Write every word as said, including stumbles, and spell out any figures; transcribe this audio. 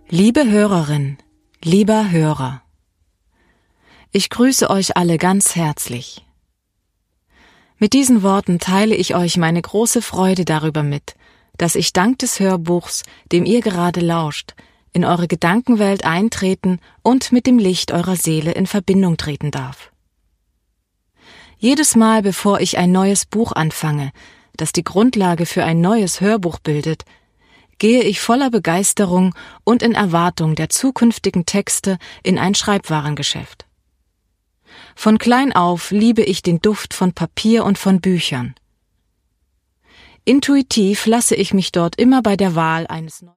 Liebe Hörerin, lieber Hörer, ich grüße euch alle ganz herzlich. Mit diesen Worten teile ich euch meine große Freude darüber mit, dass ich dank des Hörbuchs, dem ihr gerade lauscht, in eure Gedankenwelt eintreten und mit dem Licht eurer Seele in Verbindung treten darf. Jedes Mal, bevor ich ein neues Buch anfange, das die Grundlage für ein neues Hörbuch bildet, gehe ich voller Begeisterung und in Erwartung der zukünftigen Texte in ein Schreibwarengeschäft. Von klein auf liebe ich den Duft von Papier und von Büchern. Intuitiv lasse ich mich dort immer bei der Wahl eines neuen